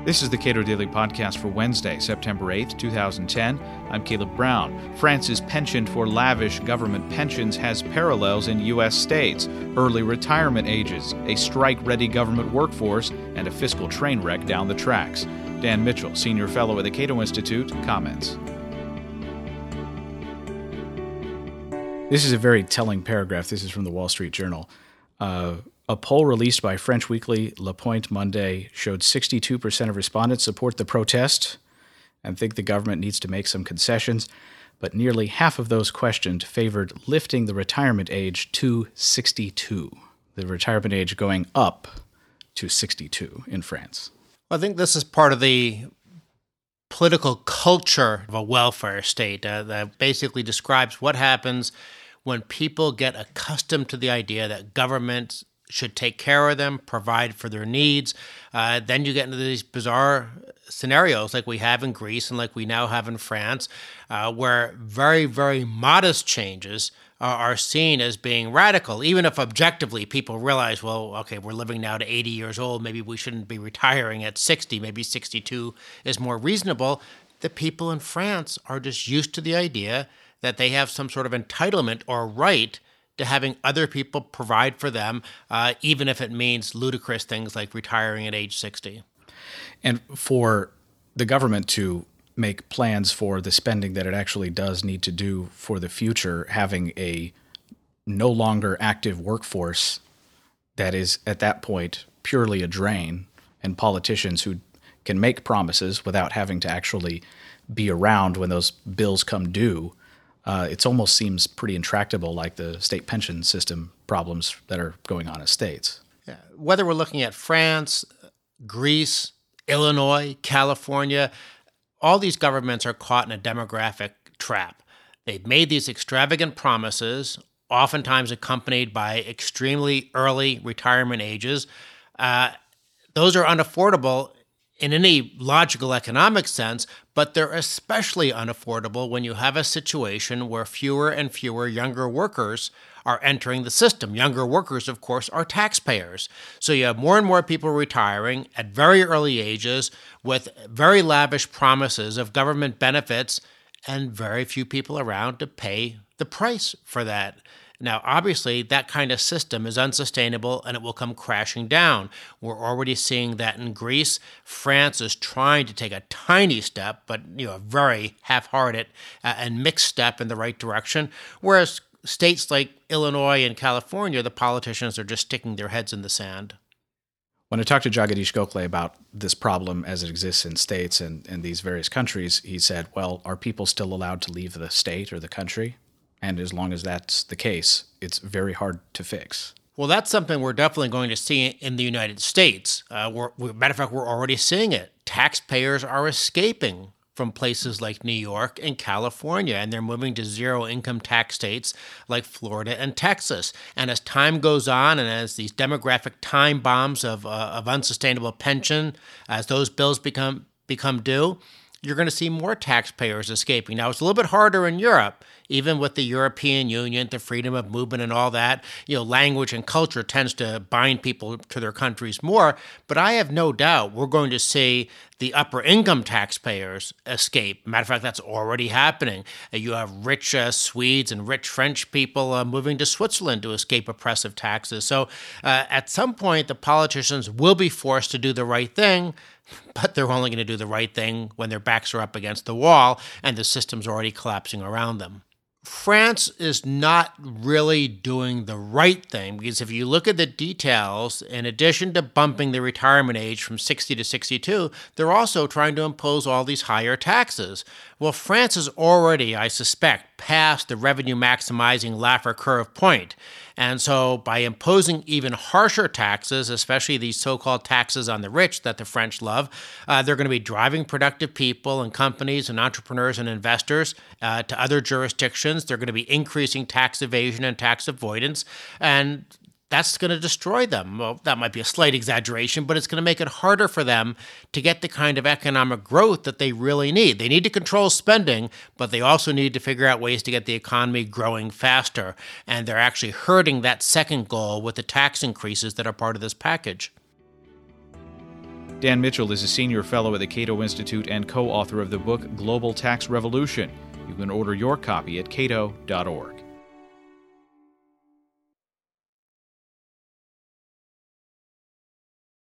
This is the Cato Daily Podcast for Wednesday, September 8th, 2010. I'm Caleb Brown. France's penchant for lavish government pensions has parallels in U.S. states: early retirement ages, a strike-ready government workforce, and a fiscal train wreck down the tracks. Dan Mitchell, senior fellow at the Cato Institute, comments. This is a very telling paragraph. This is from the Wall Street Journal. A poll released by French weekly Le Point Monday showed 62% of respondents support the protest and think the government needs to make some concessions, but nearly half of those questioned favored lifting the retirement age to 62, the retirement age going up to 62 in France. I think this is part of the political culture of a welfare state that basically describes what happens when people get accustomed to the idea that governments should take care of them, provide for their needs. Then you get into these bizarre scenarios like we have in Greece and like we now have in France, where very, very modest changes are seen as being radical, even if objectively people realize, well, okay, we're living now to 80 years old. Maybe we shouldn't be retiring at 60. Maybe 62 is more reasonable. The people in France are just used to the idea that they have some sort of entitlement or right to having other people provide for them, even if it means ludicrous things like retiring at age 60. And for the government to make plans for the spending that it actually does need to do for the future, having a no longer active workforce that is at that point purely a drain, and politicians who can make promises without having to actually be around when those bills come due, it almost seems pretty intractable, like the state pension system problems that are going on in states. Yeah. Whether we're looking at France, Greece, Illinois, California, all these governments are caught in a demographic trap. They've made these extravagant promises, oftentimes accompanied by extremely early retirement ages. Those are unaffordable in any logical economic sense, but they're especially unaffordable when you have a situation where fewer and fewer younger workers are entering the system. Younger workers, of course, are taxpayers. So you have more and more people retiring at very early ages with very lavish promises of government benefits and very few people around to pay the price for that. Now, obviously, that kind of system is unsustainable and it will come crashing down. We're already seeing that in Greece. France is trying to take a tiny step, but a very half-hearted and mixed step in the right direction, whereas states like Illinois and California, the politicians are just sticking their heads in the sand. When I talked to Jagadish Gokhale about this problem as it exists in states and these various countries, he said, well, are people still allowed to leave the state or the country? And as long as that's the case, it's very hard to fix. Well, that's something we're definitely going to see in the United States. Matter of fact, we're already seeing it. Taxpayers are escaping from places like New York and California, and they're moving to zero-income tax states like Florida and Texas. And as time goes on, and as these demographic time bombs of unsustainable pension, as those bills become due, you're going to see more taxpayers escaping. Now, it's a little bit harder in Europe, even with the European Union, the freedom of movement and all that. Language and culture tends to bind people to their countries more. But I have no doubt we're going to see the upper income taxpayers escape. Matter of fact, that's already happening. You have rich Swedes and rich French people moving to Switzerland to escape oppressive taxes. So at some point, the politicians will be forced to do the right thing, but they're only going to do the right thing when their backs are up against the wall and the system's already collapsing around them. France is not really doing the right thing because if you look at the details, in addition to bumping the retirement age from 60 to 62, they're also trying to impose all these higher taxes. Well, France is already, I suspect, past the revenue maximizing Laffer curve point. And so by imposing even harsher taxes, especially these so-called taxes on the rich that the French love, they're going to be driving productive people and companies and entrepreneurs and investors to other jurisdictions. They're going to be increasing tax evasion and tax avoidance. And that's going to destroy them. Well, that might be a slight exaggeration, but it's going to make it harder for them to get the kind of economic growth that they really need. They need to control spending, but they also need to figure out ways to get the economy growing faster. And they're actually hurting that second goal with the tax increases that are part of this package. Dan Mitchell is a senior fellow at the Cato Institute and co-author of the book Global Tax Revolution. You can order your copy at cato.org.